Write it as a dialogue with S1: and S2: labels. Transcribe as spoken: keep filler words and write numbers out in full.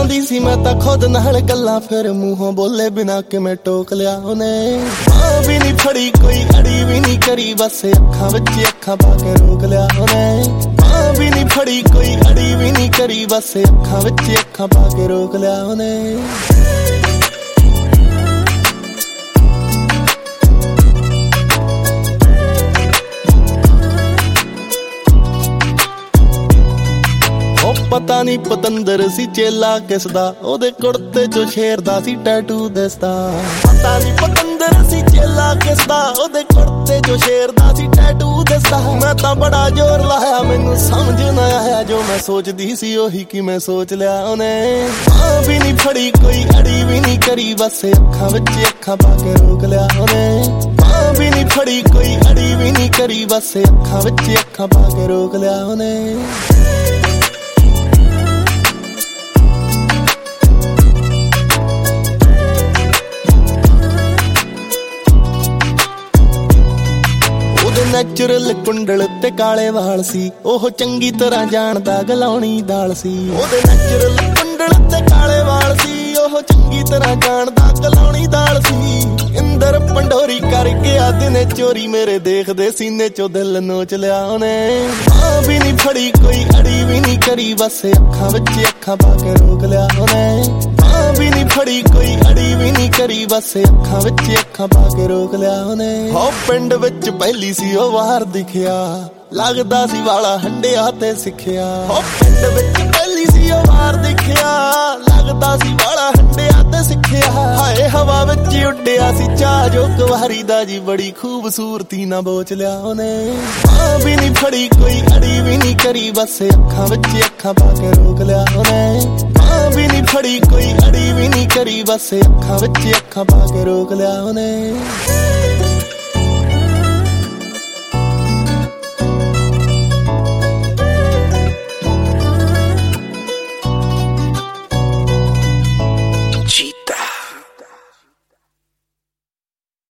S1: ਲਾਉਂਦੀ ਸੀ ਮੈਂ ਤਾਂ ਖੁਦ ਨਾਲ ਗੱਲਾਂ, ਫਿਰ ਮੂੰਹੋਂ ਬੋਲੇ ਬਿਨਾ ਕਿਵੇਂ ਟੋਕ ਲਿਆ ਉਹਨੇ। ਬਾਂਹ ਵੀ ਨੀ ਫੜੀ ਕੋਈ ਅੜੀ ਵੀ ਨੀ ਕਰੀ, ਬਸ ਅੱਖਾਂ ਵਿੱਚ ਅੱਖਾਂ ਪਾ ਕੇ ਰੋਕ ਲਿਆ ਉਹਨੇ। ਬਾਂਹ ਵੀ ਨੀ ਫੜੀ ਕੋਈ ਅੜੀ ਵੀ ਨੀ ਕਰੀ, ਬਸ ਅੱਖਾਂ ਵਿੱਚ ਅੱਖਾਂ ਪਾ ਕੇ ਰੋਕ ਲਿਆ ਉਹਨੇ। ਪਤਾ ਨੀ ਪਤੰਦਰ ਸੀ ਚੇਲਾ ਕਿਸਦਾ, ਉਹਦੇ ਕੁੜਤੇ ਚੋਂ ਸ਼ੇਰ ਦਾ ਸੀ ਟੈਟੂ ਦਿਸਦਾ। ਪਤਾ ਨੀ ਪਤੰਦਰ ਸੀ ਚੇਲਾ ਕਿਸਦਾ, ਉਹਦੇ ਕੁੜਤੇ ਚੋਂ ਸ਼ੇਰ ਦਾ ਸੀ ਟੈਟੂ ਦਿਸਦਾ। ਮੈਂ ਤਾਂ ਬੜਾ ਜ਼ੋਰ ਲਾਇਆ ਮੈਨੂੰ ਸਮਝ ਨਾ ਆਇਆ, ਜੋ ਮੈਂ ਸੋਚਦੀ ਸੀ ਉਹੀ ਕਿ ਮੈਂ ਸੋਚ ਲਿਆ ਉਹਨੇ। ਬਾਂਹ ਵੀ ਨੀ ਫੜੀ ਕੋਈ ਅੜੀ ਵੀ ਨੀ ਕਰੀ, ਬਸ ਅੱਖਾਂ ਵਿੱਚ ਅੱਖਾਂ ਪਾ ਕੇ ਰੋਕ ਲਿਆ ਉਹਨੇ। ਬਾਂਹ ਵੀ ਨੀ ਫੜੀ ਕੋਈ ਅੜੀ ਵੀ ਨੀ ਕਰੀ, ਬਸ ਅੱਖਾਂ ਵਿੱਚ ਅੱਖਾਂ ਪਾ ਕੇ ਰੋਕ ਲਿਆ ਉਹਨੇ। ਨੈਚੁਰਲ ਕੁੰਡਲ ਤੇ ਕਾਲੇ ਵਾਲ ਸੀ, ਉਹ ਚੰਗੀ ਤਰ੍ਹਾਂ ਜਾਣਦਾ ਗਲਾਉਣੀ ਦਾਲ ਸੀ। ਉਹਦੇ ਨੈਚੁਰਲ ਕੁੰਡਲ ਤੇ ਕਾਲੇ ਵਾਲ ਸੀ, ਉਹ ਚੰਗੀ ਤਰ੍ਹਾਂ ਜਾਣਦਾ ਗਲਾਉਣੀ ਦਾਲ ਸੀ। ਇੰਦਰ ਪੰਡੋਰੀ ਕਰ ਗਿਆ ਦਿਨੇ ਚੋਰੀ, ਮੇਰੇ ਦੇਖਦੇ ਸੀਨੇ ਚੋਂ ਦਿਲ ਨੋਚ ਲਿਆ ਉਹਨੇ। ਬਾਂਹ ਵੀ ਨੀ ਫੜੀ ਕੋਈ ਅੜੀ ਵੀ ਨੀ ਕਰੀ, ਬਸ ਅੱਖਾਂ ਵਿੱਚ ਅੱਖਾਂ ਪਾ ਕੇ ਰੋਕ ਲਿਆ ਉਹਨੇ। ਬਾਂਹ ਵੀ ਨੀ ਫੜੀ ਕੋਈ ਅੜੀ ਵੀ ਨੀ ਕਰੀ, ਬਸ ਅੱਖਾਂ ਵਿੱਚ ਅੱਖਾਂ ਪਾ ਕੇ ਰੋਕ ਲਿਆ ਉਹਨੇ। ਹੋ ਪਿੰਡ ਵਿੱਚ ਪਹਿਲੀ ਸੀ ਉਹ ਵਾਰ ਦਿਖਿਆ, ਲੱਗਦਾ ਸੀ ਵਾਲਾ ਹੰਡਿਆ ਤੇ ਸਿੱਖਿਆ। ਹੋ ਪਿੰਡ ਵਿੱਚ ਪਹਿਲੀ ਸੀ ਉਹ ਵਾਰ ਦਿਖਿਆ, ਲੱਗਦਾ ਸੀ ਵਾਲਾ ਹੰਡਿਆ ਤੇ ਸਿੱਖਿਆ। ਹਾਏ ਹਵਾ ਵਿੱਚ ਉੱਡਿਆ ਸੀ ਚਾਹ ਜੋ ਕੁਵਾਰੀ ਦਾ ਜੀ, ਬੜੀ ਖੂਬਸੂਰਤੀ ਨਾ ਬੋਚ ਲਿਆ ਉਹਨੇ। ਬਾਂਹ ਵੀ ਨੀ ਫੜੀ ਕੋਈ ਅੜੀ ਵੀ ਨੀ ਕਰੀ, ਬਸ ਅੱਖਾਂ ਵਿੱਚ ਅੱਖਾਂ ਪਾ ਕੇ ਰੋਕ ਲਿਆ ਉਹਨੇ। ਬਾਂਹ ਵੀ ਨੀ ਫੜੀ ਕੋਈ ਅੜੀ ਵੀ ਨੀ ਕਰੀ, ਬਸ ਅੱਖਾਂ ਵਿੱਚ ਅੱਖਾਂ ਪਾ ਕੇ ਰੋਕ ਲਿਆ ਉਹਨੇ।